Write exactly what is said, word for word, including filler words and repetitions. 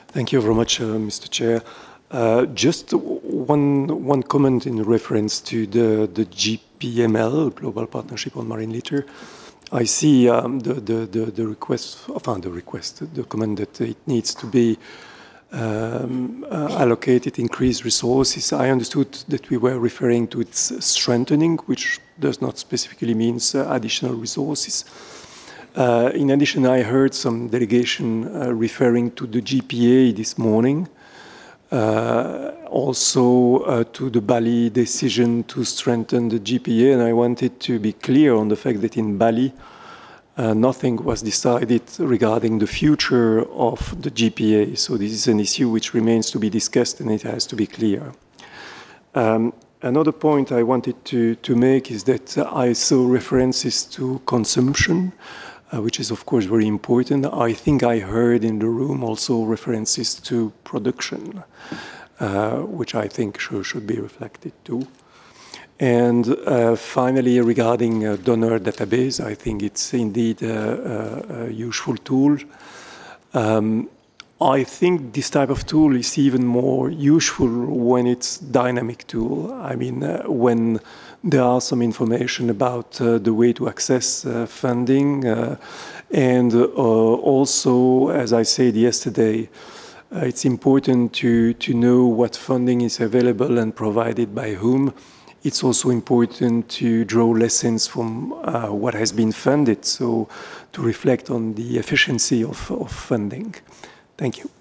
Thank you very much, uh, Mister Chair. Uh, just one one comment in reference to the the G P M L, Global Partnership on Marine Litter. I see um, the, the the the request, enfin the request, the comment that it needs to be um, uh, allocated increased resources. I understood that we were referring to its strengthening, which does not specifically mean uh, additional resources. Uh, in addition, I heard some delegation uh, referring to the G P A this morning, uh, also uh, to the Bali decision to strengthen the G P A, and I wanted to be clear on the fact that in Bali, uh, nothing was decided regarding the future of the G P A, so this is an issue which remains to be discussed and it has to be clear. Um, Another point I wanted to, to make is that I saw references to consumption, uh, which is of course very important. I think I heard in the room also references to production, uh, which I think should, should be reflected too. And uh, finally, regarding uh, donor database, I think it's indeed a, a, a useful tool. Um, I think this type of tool is even more useful when it's dynamic tool. I mean, uh, when there are some information about uh, the way to access uh, funding, uh, and uh, also, as I said yesterday, uh, it's important to, to know what funding is available and provided by whom. It's also important to draw lessons from uh, what has been funded, so to reflect on the efficiency of, of funding. Thank you.